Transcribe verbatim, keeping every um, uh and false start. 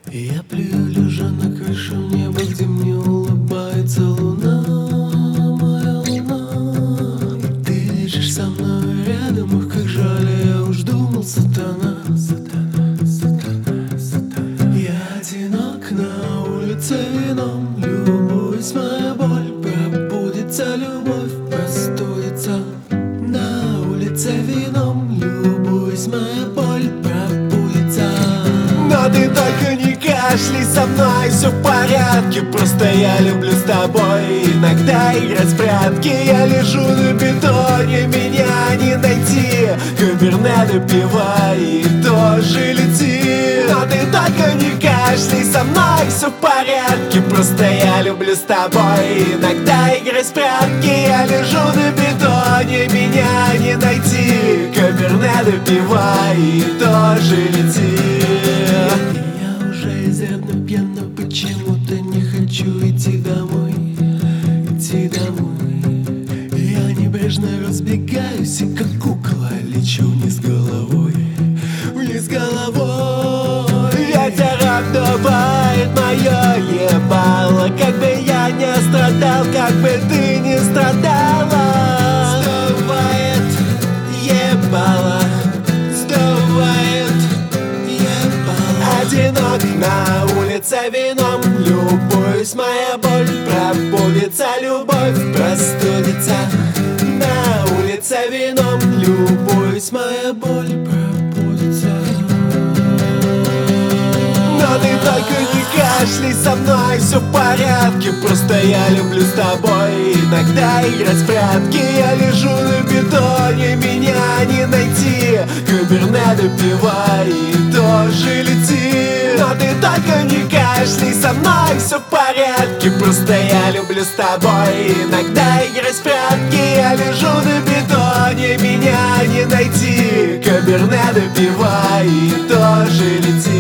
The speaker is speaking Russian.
Я плюю, лежа на крыше в небо, где мне улыбается луна, моя луна. И ты лежишь со мной рядом, ах, как жаль, я уж думал, сатана, сатана, сатана, сатана. Я одинок на улице вином, любуюсь, моя боль пробудится, любовь простудится. На улице вином, любуюсь, моя боль пробудится. Но ты только не кашляй со мной, все в порядке, просто я люблю с тобой иногда играть в прятки. Я лежу на бетоне, меня не найти, каберне допивай и тоже лети. Но ты только не кашляй со мной, все в порядке, просто я люблю с тобой иногда играть в прятки. Я лежу на бетоне, меня не найти, каберне допивай и тоже лети. Я уже изрядно пьян, но почему-то не хочу идти домой, идти домой. Я небрежно разбегаюсь и как кукла лечу вниз головой, вниз головой. Ветер обдувает мое ебало, как бы я не страдал, как бы ты не страдала. Сдувает ебало, сдувает ебало. Одинок на улице вином, любуюсь, моя боль пробудится, любовь простудится. На улице вином, любуюсь, моя боль пробудится. Но ты только не кашляй со мной, все в порядке, просто я люблю с тобой иногда играть в прятки. Я лежу на бетоне, меня не найти, каберне допивай и тоже лети. Но ты только не кашляй со мной, все в порядке, просто я люблю с тобой иногда играть в прятки. Я лежу на бетоне, меня не найти, каберне допивай и тоже лети.